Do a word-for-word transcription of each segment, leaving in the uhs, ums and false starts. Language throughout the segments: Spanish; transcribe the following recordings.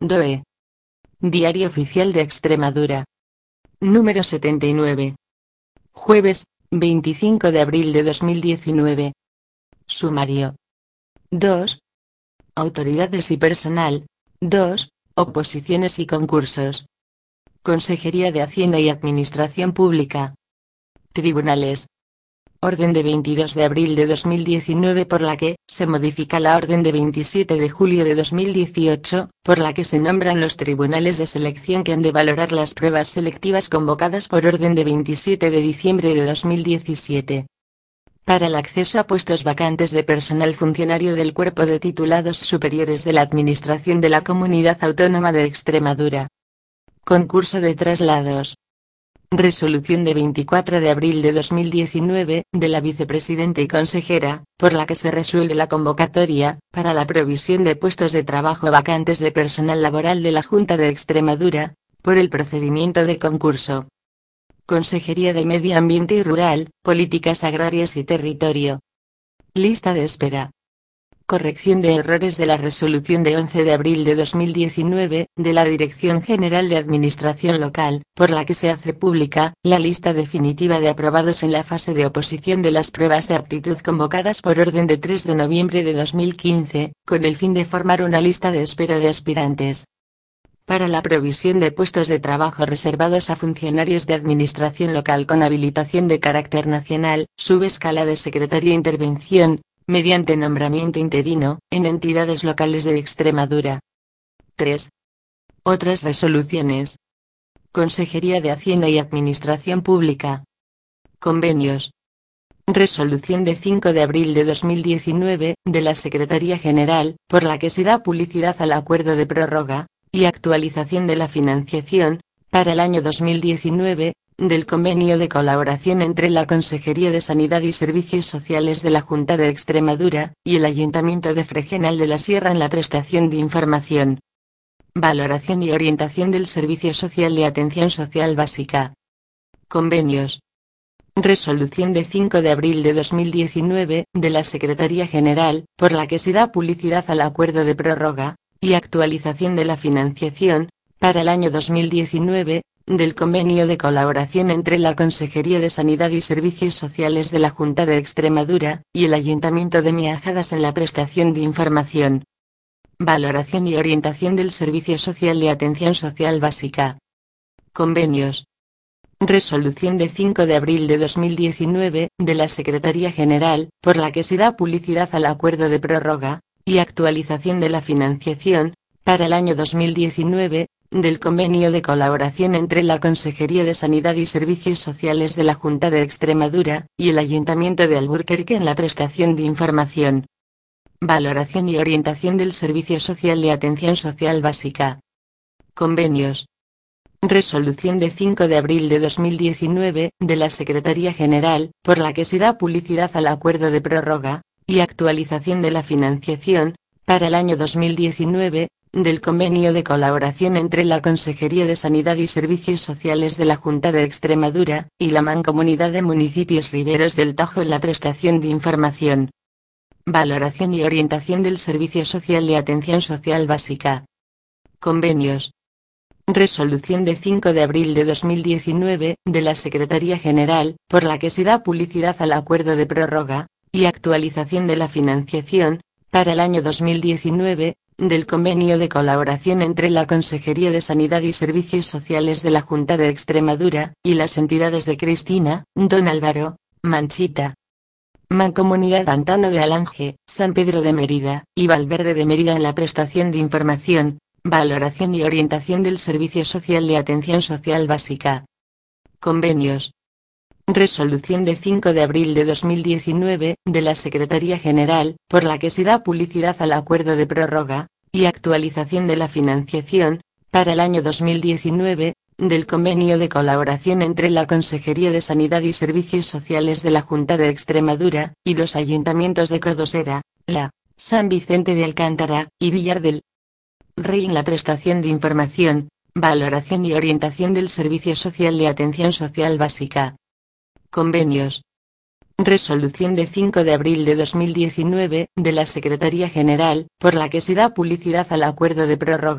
D O E. Diario Oficial de Extremadura. Número setenta y nueve. Jueves, veinticinco de abril de dos mil diecinueve. Sumario. dos. Autoridades y personal. dos. Oposiciones y concursos. Consejería de Hacienda y Administración Pública. Tribunales. Orden de veintidós de abril de dos mil diecinueve por la que se modifica la orden de veintisiete de julio de dos mil dieciocho, por la que se nombran los tribunales de selección que han de valorar las pruebas selectivas convocadas por orden de veintisiete de diciembre de dos mil diecisiete. Para el acceso a puestos vacantes de personal funcionario del Cuerpo de Titulados Superiores de la Administración de la Comunidad Autónoma de Extremadura. Concurso de traslados. Resolución de veinticuatro de abril de dos mil diecinueve, de la Vicepresidenta y Consejera, por la que se resuelve la convocatoria, para la provisión de puestos de trabajo vacantes de personal laboral de la Junta de Extremadura, por el procedimiento de concurso. Consejería de Medio Ambiente y Rural, Políticas Agrarias y Territorio. Lista de espera. Corrección de errores de la resolución de once de abril de dos mil diecinueve, de la Dirección General de Administración Local, por la que se hace pública la lista definitiva de aprobados en la fase de oposición de las pruebas de aptitud convocadas por orden de tres de noviembre de dos mil quince, con el fin de formar una lista de espera de aspirantes. Para la provisión de puestos de trabajo reservados a funcionarios de administración local con habilitación de carácter nacional, subescala de Secretaría Intervención, mediante nombramiento interino, en entidades locales de Extremadura. tres. Otras resoluciones. Consejería de Hacienda y Administración Pública. Convenios. Resolución de cinco de abril de dos mil diecinueve, de la Secretaría General, por la que se da publicidad al acuerdo de prórroga y actualización de la financiación, para el año dos mil diecinueve, del convenio de colaboración entre la Consejería de Sanidad y Servicios Sociales de la Junta de Extremadura y el Ayuntamiento de Fregenal de la Sierra en la prestación de información, valoración y orientación del Servicio Social de Atención Social Básica. Convenios. Resolución de cinco de abril de dos mil diecinueve, de la Secretaría General, por la que se da publicidad al acuerdo de prórroga y actualización de la financiación, para el año dos mil diecinueve, del convenio de colaboración entre la Consejería de Sanidad y Servicios Sociales de la Junta de Extremadura y el Ayuntamiento de Miajadas en la prestación de información, valoración y orientación del Servicio Social de Atención Social Básica. Convenios. Resolución de cinco de abril de dos mil diecinueve, de la Secretaría General, por la que se da publicidad al acuerdo de prórroga y actualización de la financiación, para el año dos mil diecinueve, del convenio de colaboración entre la Consejería de Sanidad y Servicios Sociales de la Junta de Extremadura y el Ayuntamiento de Alburquerque en la prestación de información, valoración y orientación del Servicio Social de Atención Social Básica. Convenios. Resolución de cinco de abril de dos mil diecinueve, de la Secretaría General, por la que se da publicidad al acuerdo de prórroga y actualización de la financiación, para el año dos mil diecinueve, del convenio de colaboración entre la Consejería de Sanidad y Servicios Sociales de la Junta de Extremadura y la Mancomunidad de Municipios Riberos del Tajo en la prestación de información, valoración y orientación del Servicio Social de Atención Social Básica. Convenios. Resolución de cinco de abril de dos mil diecinueve, de la Secretaría General, por la que se da publicidad al acuerdo de prórroga y actualización de la financiación, para el año dos mil diecinueve, del convenio de colaboración entre la Consejería de Sanidad y Servicios Sociales de la Junta de Extremadura y las entidades de Cristina, Don Álvaro, Manchita, Mancomunidad Antano de Alange, San Pedro de Mérida y Valverde de Mérida en la prestación de información, valoración y orientación del Servicio Social de Atención Social Básica. Convenios. Resolución de cinco de abril de dos mil diecinueve, de la Secretaría General, por la que se da publicidad al acuerdo de prórroga y actualización de la financiación, para el año dos mil diecinueve, del convenio de colaboración entre la Consejería de Sanidad y Servicios Sociales de la Junta de Extremadura y los ayuntamientos de Codosera, La, San Vicente de Alcántara y Villar del Rey en la prestación de información, valoración y orientación del Servicio Social de Atención Social Básica. Convenios. Resolución de cinco de abril de dos mil diecinueve, de la Secretaría General, por la que se da publicidad al acuerdo de prórroga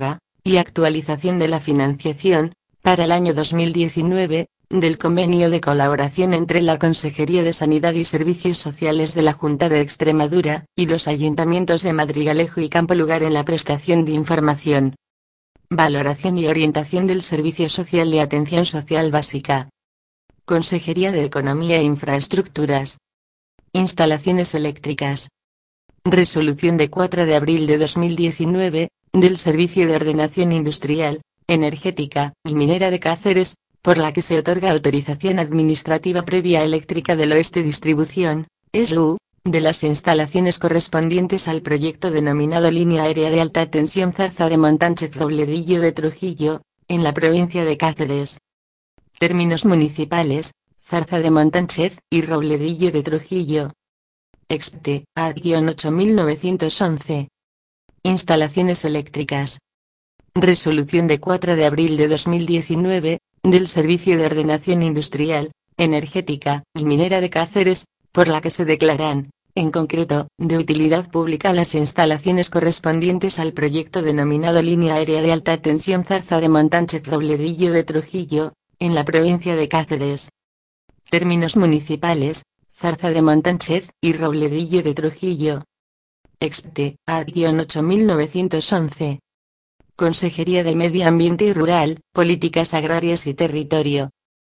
y actualización de la financiación, para el año dos mil diecinueve, del convenio de colaboración entre la Consejería de Sanidad y Servicios Sociales de la Junta de Extremadura, y los ayuntamientos de Madrigalejo y Campo Lugar en la prestación de información, valoración y orientación del Servicio Social de Atención Social Básica. Consejería de Economía e Infraestructuras. Instalaciones eléctricas. Resolución de cuatro de abril de dos mil diecinueve, del Servicio de Ordenación Industrial, Energética y Minera de Cáceres, por la que se otorga autorización administrativa previa Eléctrica del Oeste Distribución, E S L U, de las instalaciones correspondientes al proyecto denominado Línea Aérea de Alta Tensión Zarza de Montánchez-Robledillo de Trujillo, en la provincia de Cáceres. Términos municipales: Zarza de Montánchez y Robledillo de Trujillo. Expte A ocho mil novecientos once. Instalaciones eléctricas. Resolución de cuatro de abril de dos mil diecinueve, del Servicio de Ordenación Industrial, Energética y Minera de Cáceres, por la que se declaran, en concreto, de utilidad pública las instalaciones correspondientes al proyecto denominado Línea Aérea de Alta Tensión Zarza de Montánchez-Robledillo de Trujillo, en la provincia de Cáceres. Términos municipales: Zarza de Montánchez y Robledillo de Trujillo. Expte A ocho mil novecientos once. Consejería de Medio Ambiente y Rural, Políticas Agrarias y Territorio.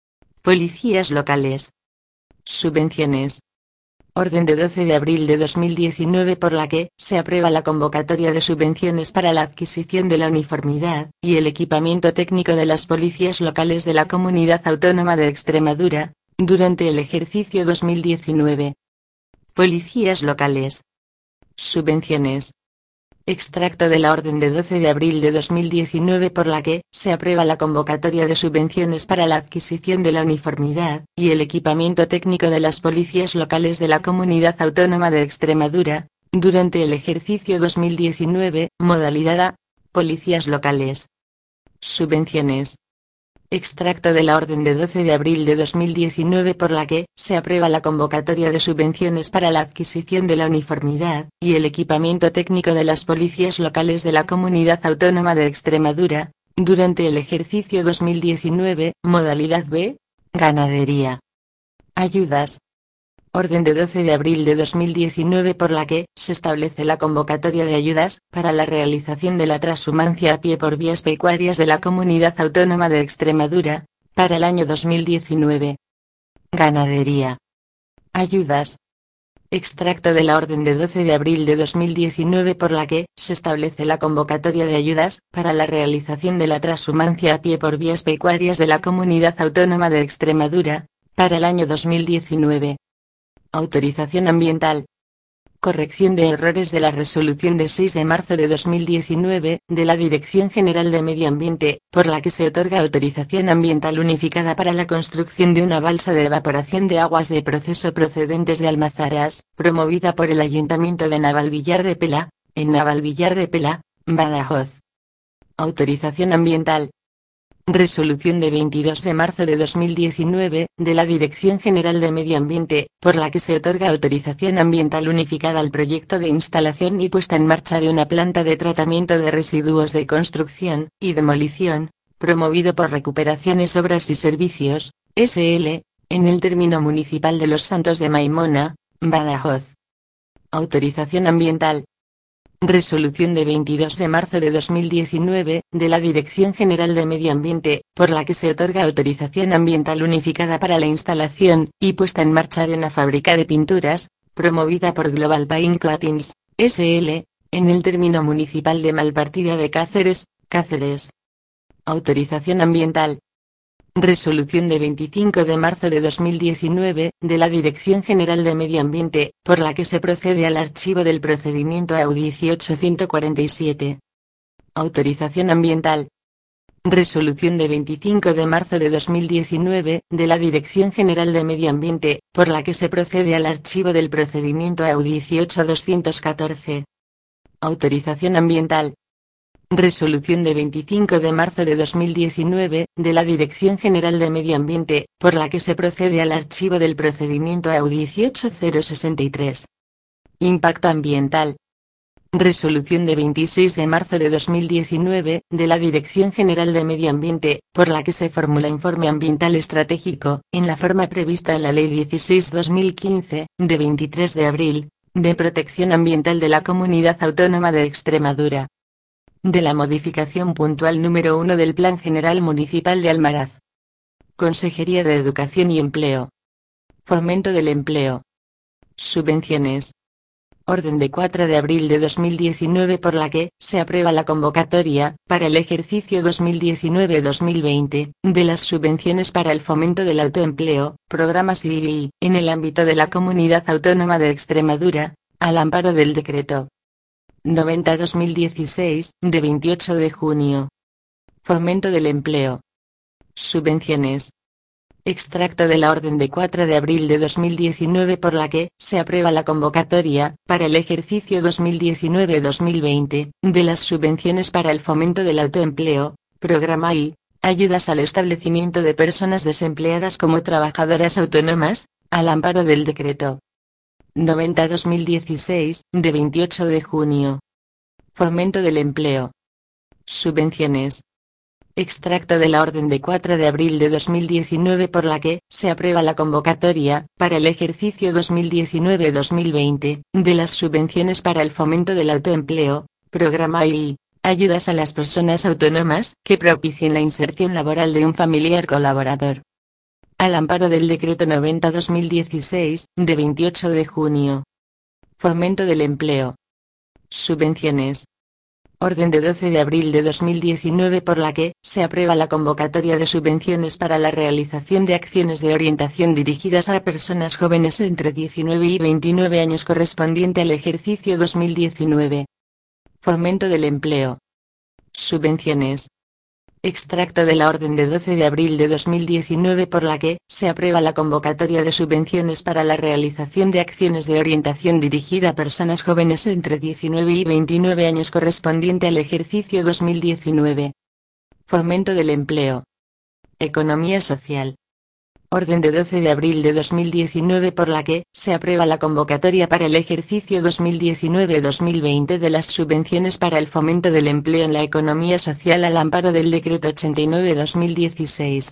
Policías locales. Subvenciones. Orden de doce de abril de dos mil diecinueve por la que se aprueba la convocatoria de subvenciones para la adquisición de la uniformidad y el equipamiento técnico de las policías locales de la Comunidad Autónoma de Extremadura, durante el ejercicio dos mil diecinueve. Policías locales. Subvenciones. Extracto de la orden de doce de abril de dos mil diecinueve por la que se aprueba la convocatoria de subvenciones para la adquisición de la uniformidad y el equipamiento técnico de las policías locales de la Comunidad Autónoma de Extremadura, durante el ejercicio dos mil diecinueve, modalidad A, policías locales. Subvenciones. Extracto de la orden de doce de abril de dos mil diecinueve por la que se aprueba la convocatoria de subvenciones para la adquisición de la uniformidad y el equipamiento técnico de las policías locales de la Comunidad Autónoma de Extremadura, durante el ejercicio dos mil diecinueve, modalidad B, ganadería. Ayudas. Orden de doce de abril de dos mil diecinueve por la que se establece la convocatoria de ayudas para la realización de la trashumancia a pie por vías pecuarias de la Comunidad Autónoma de Extremadura, para el año dos mil diecinueve. Ganadería. Ayudas. Extracto de la orden de doce de abril de dos mil diecinueve por la que se establece la convocatoria de ayudas para la realización de la trashumancia a pie por vías pecuarias de la Comunidad Autónoma de Extremadura, para el año dos mil diecinueve. Autorización ambiental. Corrección de errores de la resolución de seis de marzo de dos mil diecinueve, de la Dirección General de Medio Ambiente, por la que se otorga autorización ambiental unificada para la construcción de una balsa de evaporación de aguas de proceso procedentes de Almazaras, promovida por el Ayuntamiento de Navalvillar de Pela, en Navalvillar de Pela, Badajoz. Autorización ambiental. Resolución de veintidós de marzo de dos mil diecinueve, de la Dirección General de Medio Ambiente, por la que se otorga autorización ambiental unificada al proyecto de instalación y puesta en marcha de una planta de tratamiento de residuos de construcción y demolición, promovido por Recuperaciones Obras y Servicios, S L, en el término municipal de Los Santos de Maimona, Badajoz. Autorización ambiental. Resolución de veintidós de marzo de dos mil diecinueve, de la Dirección General de Medio Ambiente, por la que se otorga autorización ambiental unificada para la instalación y puesta en marcha de una fábrica de pinturas, promovida por Global Paint Coatings, S L, en el término municipal de Malpartida de Cáceres, Cáceres. Autorización ambiental. Resolución de veinticinco de marzo de dos mil diecinueve, de la Dirección General de Medio Ambiente, por la que se procede al archivo del procedimiento A U dieciocho ciento cuarenta y siete. Autorización ambiental. Resolución de veinticinco de marzo de dos mil diecinueve, de la Dirección General de Medio Ambiente, por la que se procede al archivo del procedimiento A U dieciocho doscientos catorce. Autorización ambiental. Resolución de veinticinco de marzo de dos mil diecinueve, de la Dirección General de Medio Ambiente, por la que se procede al archivo del procedimiento A U dieciocho cero sesenta y tres. Impacto ambiental. Resolución de veintiséis de marzo de dos mil diecinueve, de la Dirección General de Medio Ambiente, por la que se formula informe ambiental estratégico, en la forma prevista en la Ley dieciséis barra dos mil quince, de veintitrés de abril, de protección ambiental de la Comunidad Autónoma de Extremadura. De la modificación puntual número uno del Plan General Municipal de Almaraz. Consejería de Educación y Empleo. Fomento del Empleo. Subvenciones. Orden de cuatro de abril de dos mil diecinueve por la que se aprueba la convocatoria, para el ejercicio dos mil diecinueve dos mil veinte, de las subvenciones para el fomento del autoempleo, programas y, en el ámbito de la Comunidad Autónoma de Extremadura, al amparo del Decreto noventa barra dos mil dieciséis, de veintiocho de junio. Fomento del empleo. Subvenciones. Extracto de la orden de cuatro de abril de dos mil diecinueve por la que se aprueba la convocatoria, para el ejercicio dos mil diecinueve dos mil veinte, de las subvenciones para el fomento del autoempleo, programa y, ayudas al establecimiento de personas desempleadas como trabajadoras autónomas, al amparo del Decreto noventa barra dos mil dieciséis, de veintiocho de junio. Fomento del empleo. Subvenciones. Extracto de la orden de cuatro de abril de dos mil diecinueve por la que se aprueba la convocatoria, para el ejercicio dos mil diecinueve dos mil veinte, de las subvenciones para el fomento del autoempleo, programa y, ayudas a las personas autónomas que propicien la inserción laboral de un familiar colaborador. Al amparo del Decreto noventa barra dos mil dieciséis, de veintiocho de junio. Fomento del empleo. Subvenciones. Orden de doce de abril de dos mil diecinueve por la que se aprueba la convocatoria de subvenciones para la realización de acciones de orientación dirigidas a personas jóvenes entre diecinueve y veintinueve años correspondiente al ejercicio dos mil diecinueve. Fomento del empleo. Subvenciones. Extracto de la orden de doce de abril de dos mil diecinueve por la que se aprueba la convocatoria de subvenciones para la realización de acciones de orientación dirigida a personas jóvenes entre diecinueve y veintinueve años correspondiente al ejercicio dos mil diecinueve. Fomento del empleo. Economía social. Orden de doce de abril de dos mil diecinueve por la que se aprueba la convocatoria para el ejercicio dos mil diecinueve dos mil veinte de las subvenciones para el fomento del empleo en la economía social al amparo del Decreto ochenta y nueve dos mil dieciséis.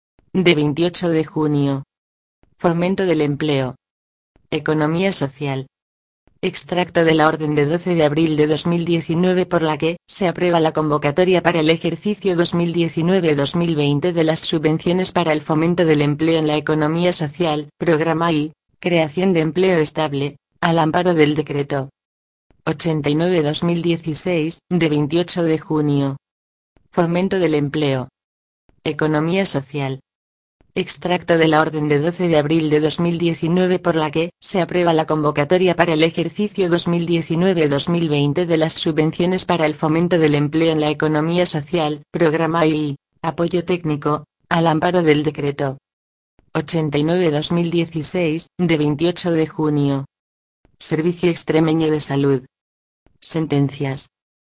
De veintiocho de junio. Fomento del empleo. Economía social. Extracto de la orden de doce de abril de dos mil diecinueve por la que se aprueba la convocatoria para el ejercicio dos mil diecinueve dos mil veinte de las subvenciones para el fomento del empleo en la economía social, programa y, creación de empleo estable, al amparo del Decreto ochenta y nueve dos mil dieciséis, de veintiocho de junio. Fomento del empleo. Economía social. Extracto de la orden de doce de abril de dos mil diecinueve por la que se aprueba la convocatoria para el ejercicio dos mil diecinueve dos mil veinte de las subvenciones para el fomento del empleo en la economía social, programa y, apoyo técnico, al amparo del Decreto ochenta y nueve dos mil dieciséis, de veintiocho de junio. Servicio Extremeño de Salud. Sentencias.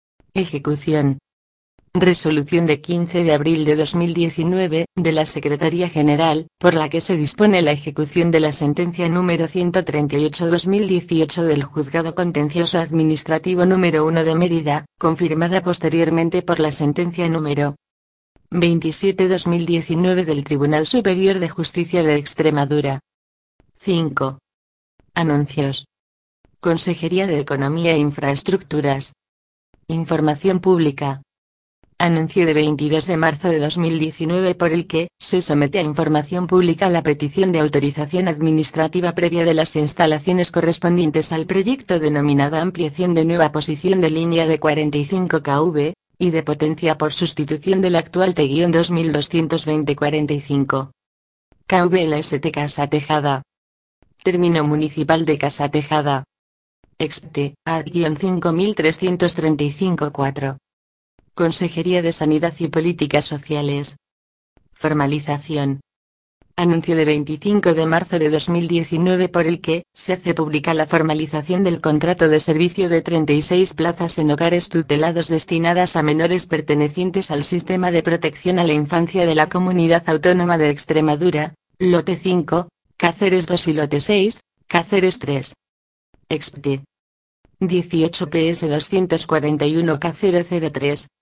Ejecución. Resolución de quince de abril de dos mil diecinueve, de la Secretaría General, por la que se dispone la ejecución de la sentencia número ciento treinta y ocho barra dos mil dieciocho del Juzgado Contencioso Administrativo número uno de Mérida, confirmada posteriormente por la sentencia número veintisiete barra dos mil diecinueve del Tribunal Superior de Justicia de Extremadura. cinco. Anuncios. Consejería de Economía e Infraestructuras. Información pública. Anuncio de veintidós de marzo de dos mil diecinueve por el que se somete a información pública la petición de autorización administrativa previa de las instalaciones correspondientes al proyecto denominada ampliación de nueva posición de línea de cuarenta y cinco kilómetros, y de potencia por sustitución del actual T dos mil doscientos veinte cuarenta y cinco kilómetros en la S T Casa Tejada. Término municipal de Casa Tejada. Expte A cinco mil trescientos treinta y cinco cuatro. Consejería de Sanidad y Políticas Sociales. Formalización. Anuncio de veinticinco de marzo de dos mil diecinueve por el que se hace pública la formalización del contrato de servicio de treinta y seis plazas en hogares tutelados destinadas a menores pertenecientes al Sistema de Protección a la Infancia de la Comunidad Autónoma de Extremadura, lote cinco, Cáceres dos y lote seis, Cáceres tres. Expte. dieciocho P S doscientos cuarenta y uno K cero cero tres,